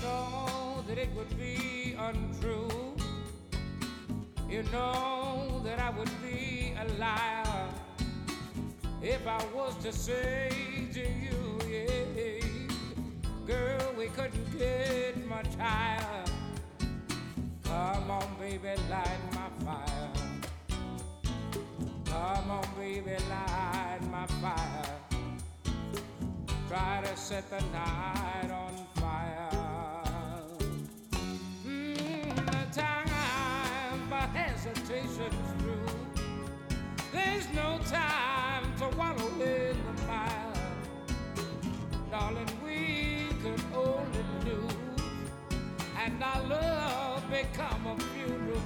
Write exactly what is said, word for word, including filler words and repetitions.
know that it would be untrue. You know that I would be a liar if I was to say to you, yeah, girl, we couldn't get much higher. Come on, baby, light my fire. Come on, baby, light my fire. Try to set the night on fire. Mm, the time for hesitation's through. There's no time to wallow in the mire. Darling, we could only lose, and our love become a funeral